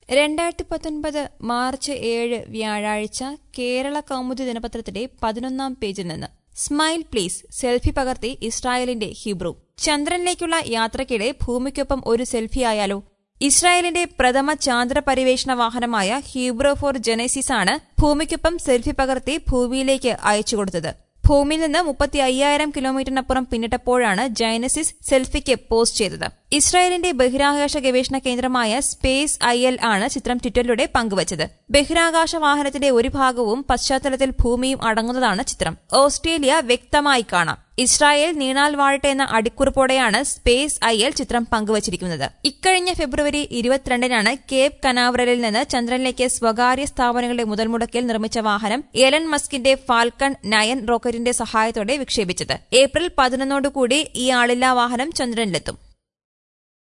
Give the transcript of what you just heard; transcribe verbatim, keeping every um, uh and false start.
രണ്ടായിരത്തി പത്തൊൻപത് മാർച്ച് ഏഴ് വ്യാഴാഴ്ച കേരള കൗമുദി ദിനപത്രത്തിന്റെ പതിനൊന്നാം പേജിൽ നിന്ന് സ്മൈൽ പ്ലീസ് സെൽഫി പകർത്തി ഇസ്രായേലിന്റെ ഹീബ്രു. ചന്ദ്രനിലേക്കുള്ള യാത്രയ്ക്കിടെ ഭൂമിക്കൊപ്പം ഒരു സെൽഫി ആയാലോ? ഇസ്രായേലിന്റെ പ്രഥമ ചാന്ദ്ര പര്യവേഷണ വാഹനമായ ഹീബ്രു ഫോർ ജെനസിസ് ആണ് ഭൂമിക്കൊപ്പം സെൽഫി പകർത്തി ഭൂമിയിലേക്ക് അയച്ചുകൊടുത്തത്. ഭൂമിയിൽ നിന്ന് മുപ്പത്തി അയ്യായിരം കിലോമീറ്ററിനപ്പുറം പിന്നിട്ടപ്പോഴാണ് ജൈനസിസ് സെൽഫിക്ക് പോസ്റ്റ് ചെയ്തത്. ഇസ്രായേലിന്റെ ബഹിരാകാശ ഗവേഷണ കേന്ദ്രമായ സ്പേസ് ഐ എൽ ആണ് ചിത്രം ട്വിറ്ററിലൂടെ പങ്കുവച്ചത്. ബഹിരാകാശ വാഹനത്തിന്റെ ഒരു ഭാഗവും പശ്ചാത്തലത്തിൽ ഭൂമിയും അടങ്ങുന്നതാണ് ചിത്രം. ഓസ്ട്രേലിയ വ്യക്തമായി കാണാം. ഇസ്രായേൽ നീണാൽ വാഴട്ടെ എന്ന അടിക്കുറിപ്പോടെയാണ് സ്പേസ് ഐ എൽ ചിത്രം പങ്കുവച്ചിരിക്കുന്നത്. ഇക്കഴിഞ്ഞ ഫെബ്രുവരി ഇരുപത്തിരണ്ടിനാണ് കേപ്പ് കനാവറലിൽ നിന്ന് ചന്ദ്രനിലേക്ക് സ്വകാര്യ സ്ഥാപനങ്ങളുടെ മുതൽമുടക്കിൽ നിർമ്മിച്ച വാഹനം എലൻ മസ്കിന്റെ ഫാൽക്കൺ നയൻ റോക്കറ്റിന്റെ സഹായത്തോടെ വിക്ഷേപിച്ചത്. ഏപ്രിൽ പതിനൊന്നോടുകൂടി ഈ ആളില്ലാ വാഹനം ചന്ദ്രനിലെത്തും.